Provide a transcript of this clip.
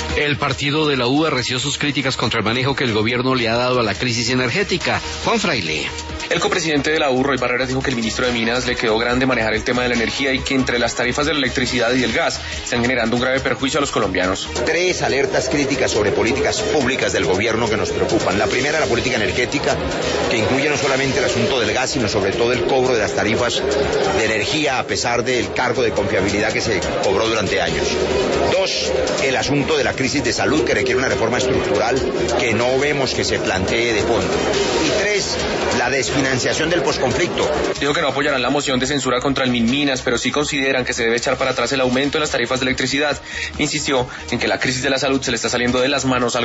El partido de la U arreció sus críticas contra el manejo que el gobierno le ha dado a la crisis energética. Juan Fraile. El copresidente de la U, Roy Barreras, dijo que el ministro de Minas le quedó grande manejar el tema de la energía y que entre las tarifas de la electricidad y el gas están generando un grave perjuicio a los colombianos. 3 alertas críticas sobre políticas públicas del gobierno que nos preocupan. La primera, la política energética, que incluye no solamente el asunto del gas, sino sobre todo el cobro de las tarifas de energía a pesar del cargo de confiabilidad que se cobró durante años. 2, el asunto de la crisis de salud que requiere una reforma estructural que no vemos que se plantee de fondo. Y 3, la desfinanciación del posconflicto. Dijo que no apoyarán la moción de censura contra el Minminas, pero sí consideran que se debe echar para atrás el aumento en las tarifas de electricidad. Insistió en que la crisis de la salud se le está saliendo de las manos al